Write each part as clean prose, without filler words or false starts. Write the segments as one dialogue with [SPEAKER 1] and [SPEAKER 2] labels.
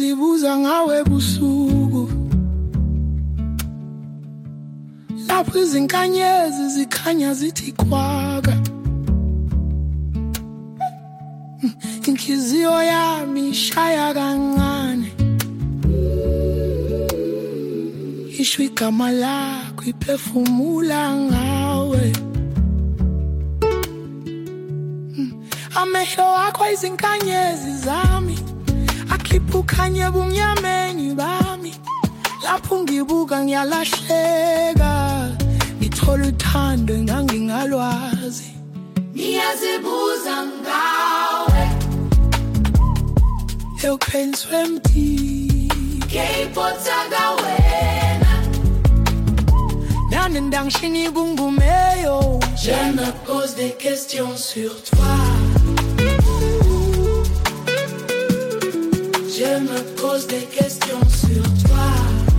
[SPEAKER 1] ngizibuza ngawe busuku lapho izinkanyezi zikhanya zithi kwaka inhliziyo yami ishaya kancane isho igama lakho iphefumula ngawe amehlo akho izinkanyezi zami akhipha ukhanya ebumnyameni bami lapho ngibuka ngiyalahleka ngithola uthando ngangingalwazi ngiyazibuza ngawe eupenswe mti keipotsaga wena nanendang shini bungumeyo je me pose des questions sur toi je me pose des questions sur toi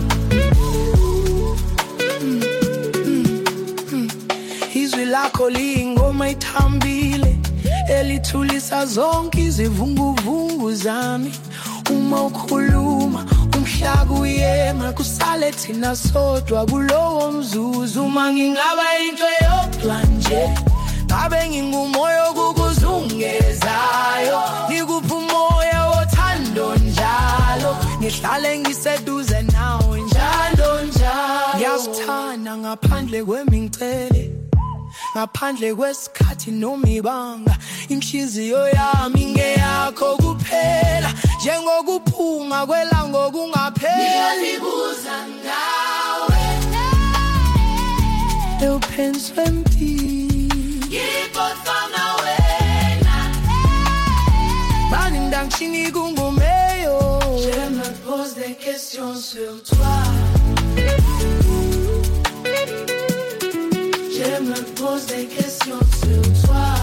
[SPEAKER 1] izwi lakho liyingoma ithambile elithulisa zonke izivunguvungu zami uma ukhuluma umhlaba uyema kusale thina sodwa kulowo mzuzu uma ngingaba into yodwa nje ngabe ngingumoya okukuzungezayo ngikupha umoya wothando njalo ngihlale ngiseduze nawe njalo njalo ngiyazithanda ngaphandle kwemingcele ngaphandle kwesikhathi noma ibanga inhliziyo yami ngeyakho kuphela njengokuphunga kwelanga okungapheli ngiyazibuza ngawe eupenswe mti ngiphothana wena bani ndangishini kungumeyo je me pose des questions sur toi je me pose des questions sur toi